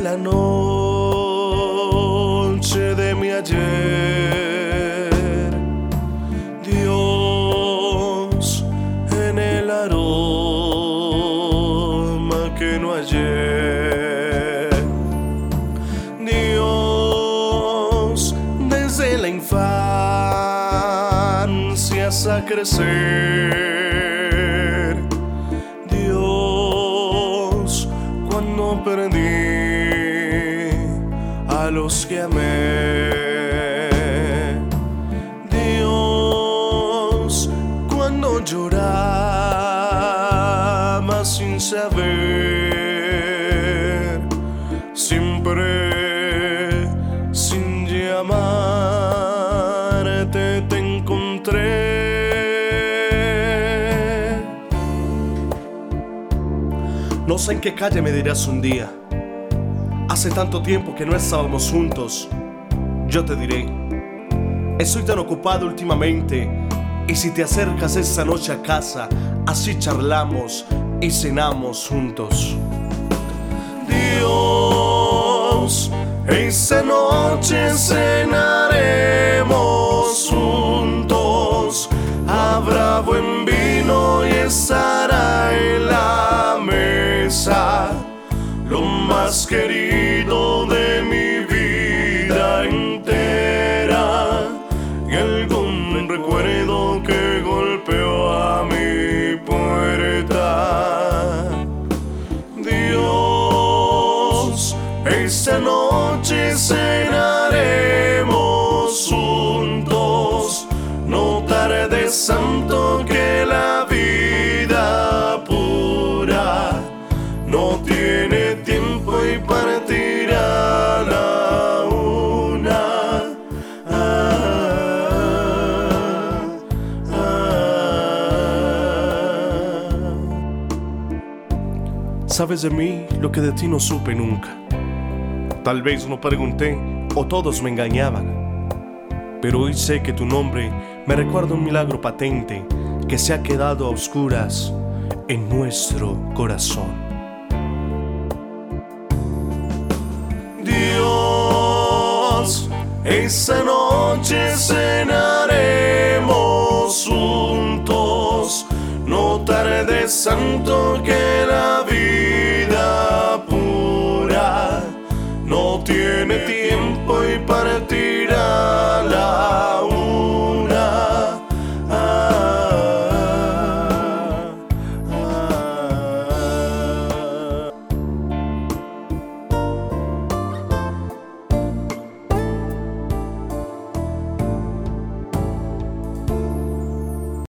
la noche de mi ayer, Dios en el aroma que no hallé, Dios desde la infancia hasta crecer, Dios cuando perdí a los que amé, Dios cuando lloraba sin saber, siempre sin llamarte te encontré. No sé en qué calle me dirás un día, hace tanto tiempo que no estábamos juntos. Yo te diré, estoy tan ocupado últimamente, y si te acercas esta noche a casa, así charlamos y cenamos juntos. Dios, esta noche cenaremos juntos, habrá buen vino y estará en la mesa lo más querido de mi vida entera, y algún recuerdo que golpeó a mi puerta. Dios, esta noche cenaremos juntos, no tardes tanto que la vida pura no tiene tiempo y partirá la una. Sabes de mí lo que de ti no supe nunca. Tal vez no pregunté o todos me engañaban, pero hoy sé que tu nombre me recuerda un milagro patente que se ha quedado a oscuras en nuestro corazón. Dios, esta noche cenaremos juntos, no tardes tanto que la